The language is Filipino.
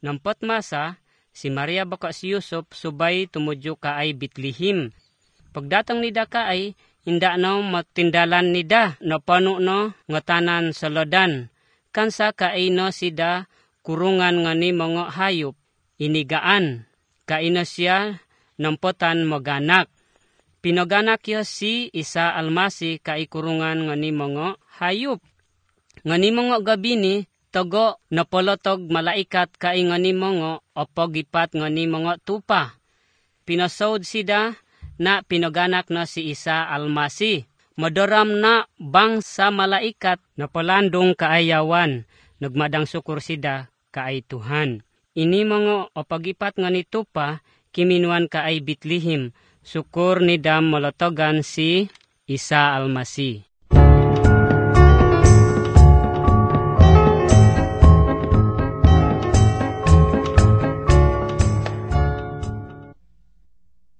Nampat masa, si Maria baka si Yusuf subay tumudyo kaay Bethlehem. Pagdatang nida kaay, inda no matindalan nida no pano no ngatanan sa lodan. Kansa kaino sida kurungan nga ni mga hayop, inigaan. Kaino siya nampotan maganak. Pinaganak yo si Isa Almasi kay kurungan nga ni mga hayop. Nga ni mga gabi ni, togo napolotog malaikat kay nga ni mga opogipat nga ni mga tupa. Pinasod sida na pinaganak na si Isa Almasi. Madoram na bang sa malaikat na palandong kaayawan, nagmadang sukur sida kaay Tuhan. Ini mga opagipat nga ni tupa, kiminuan kaay Bethlehem, sukur ni dam malotogan si Isa Almasi.